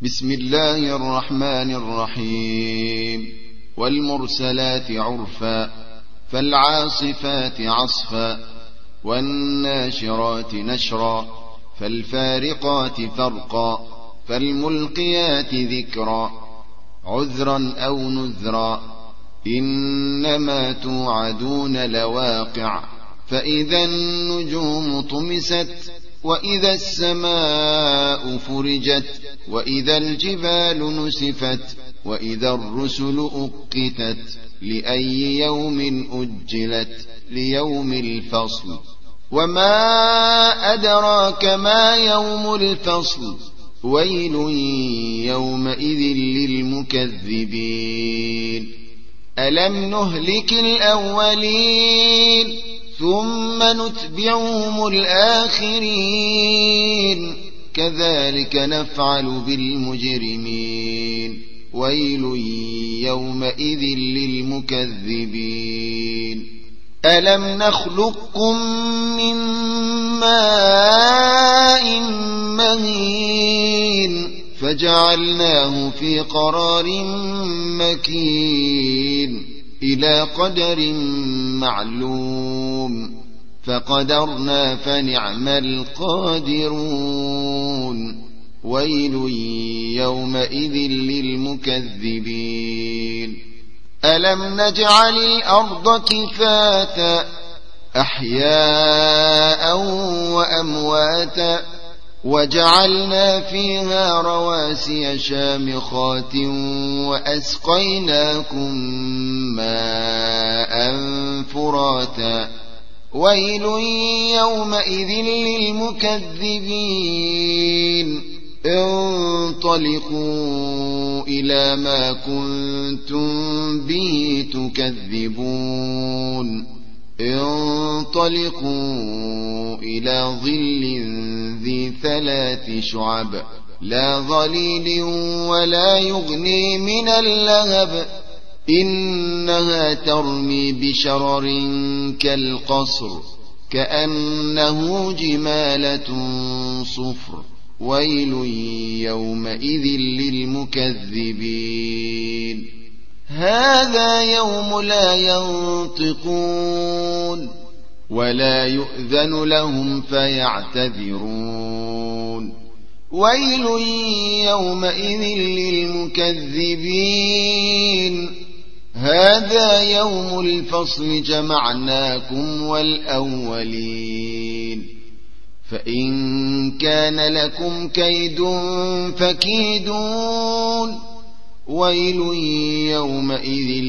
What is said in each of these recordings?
بسم الله الرحمن الرحيم والمرسلات عرفا فالعاصفات عصفا والناشرات نشرا فالفارقات فرقا فالملقيات ذكرا عذرا أو نذرا إنما توعدون لواقع فإذا النجوم طمست وإذا السماء فرجت وإذا الجبال نسفت وإذا الرسل أقتت لأي يوم أجلت ليوم الفصل وما أدراك ما يوم الفصل ويل يومئذ للمكذبين ألم نهلك الأولين ثم نتبعهم الآخرين كذلك نفعل بالمجرمين ويل يومئذ للمكذبين ألم نخلقكم من ماء مهين فجعلناه في قرار مكين إلى قدر معلوم فقدرنا فنعم القادرون ويل يومئذ للمكذبين ألم نجعل الأرض كفاتا أحياء وأمواتا وجعلنا فيها رواسي شامخات وأسقيناكم ماء فراتا ويل يومئذ للمكذبين انطلقوا إلى ما كنتم به تكذبون انطلقوا إلى ظل ذي 3 شعب لا ظليل ولا يغني من اللهب إنها ترمي بشرر كالقصر كأنه جمالة صفر ويل يومئذ للمكذبين هذا يوم لا ينطقون ولا يؤذن لهم فيعتذرون ويل يومئذ للمكذبين هذا يوم الفصل جمعناكم والأولين فإن كان لكم كيد فكيدون ويل يومئذ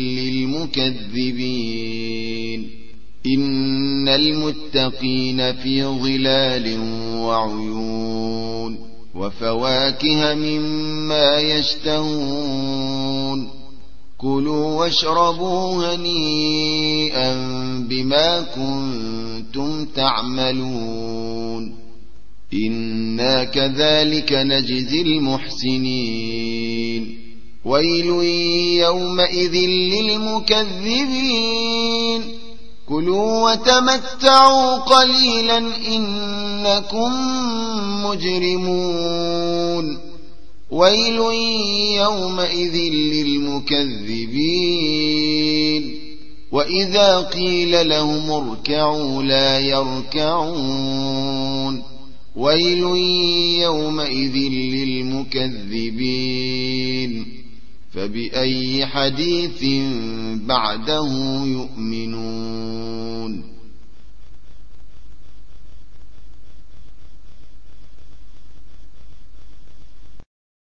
للمكذبين إن المتقين في ظلال وعيون وفواكه مما يشتهون كلوا واشربوا هنيئا بما كنتم تعملون إنا كذلك نجزي المحسنين ويل يومئذ للمكذبين كلوا وتمتعوا قليلا إنكم مجرمون ويل يومئذ للمكذبين وإذا قيل لهم اركعوا لا يركعون ويل يومئذ للمكذبين فبأي حديث بعده يؤمنون